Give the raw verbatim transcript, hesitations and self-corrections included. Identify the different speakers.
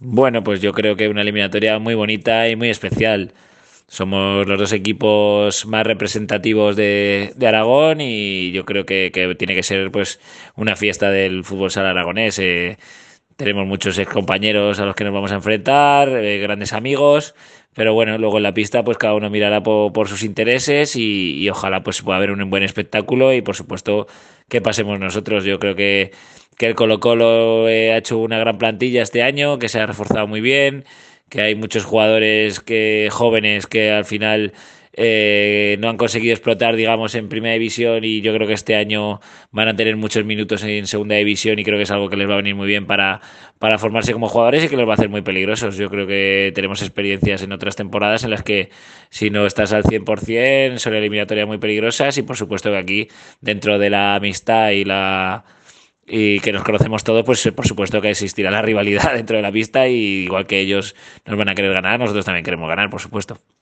Speaker 1: Bueno, pues yo creo que una eliminatoria muy bonita y muy especial. Somos los dos equipos más representativos de, de Aragón y yo creo que, que tiene que ser pues una fiesta del fútbol sala aragonés. Eh, tenemos muchos compañeros a los que nos vamos a enfrentar, eh, grandes amigos, pero bueno, luego en la pista pues cada uno mirará po- por sus intereses y, y ojalá pues pueda haber un buen espectáculo y por supuesto que pasemos nosotros. Yo creo que, que el Colo-Colo eh, ha hecho una gran plantilla este año, que se ha reforzado muy bien, que hay muchos jugadores que jóvenes que al final eh, no han conseguido explotar, digamos, en primera división y yo creo que este año van a tener muchos minutos en segunda división y creo que es algo que les va a venir muy bien para, para formarse como jugadores y que los va a hacer muy peligrosos. Yo creo que tenemos experiencias en otras temporadas en las que si no estás al cien por ciento son eliminatorias muy peligrosas y por supuesto que aquí dentro de la amistad y la y que nos conocemos todos, pues por supuesto que existirá la rivalidad dentro de la pista y igual que ellos nos van a querer ganar, nosotros también queremos ganar, por supuesto.